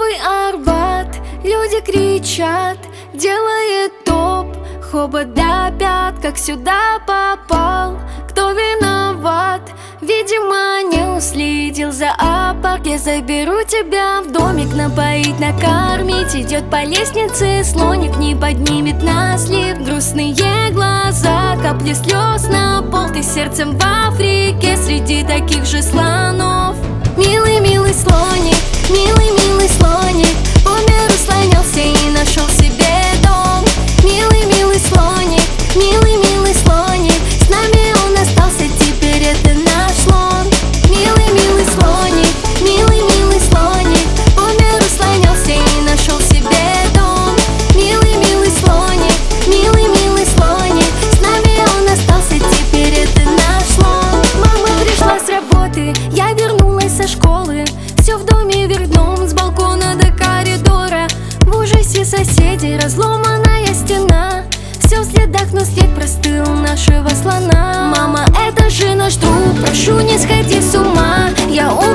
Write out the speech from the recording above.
Новый Арбат, люди кричат, делает топ, хобот до пят. Как сюда попал, кто виноват? Видимо, не уследил зоопарк. Я заберу тебя в домик, напоить, накормить. Идет по лестнице слоник, не поднимет нас лифт. Грустные глаза, капли слез на пол. Ты сердцем в Африке среди таких же слонов. Милый, милый слоник, милый, милый слоник, по миру слонялся и нашел себе дом. Милый, милый слоник, милый, милый слоник, с нами он остался, теперь это наш слон. Милый, милый слоник, милый, милый слоник, по миру слонялся и нашел себе дом. Милый, милый слоник, милый, милый слоник, с нами он остался, теперь это наш слон. Мама пришла с работы, я вернулась со школы. Все в доме вверх дном, с балкона до коридора. В ужасе соседи, разломанная стена. Все в следах, но след простыл нашего слона. Мама, это же наш друг, прошу, не сходи с ума. Я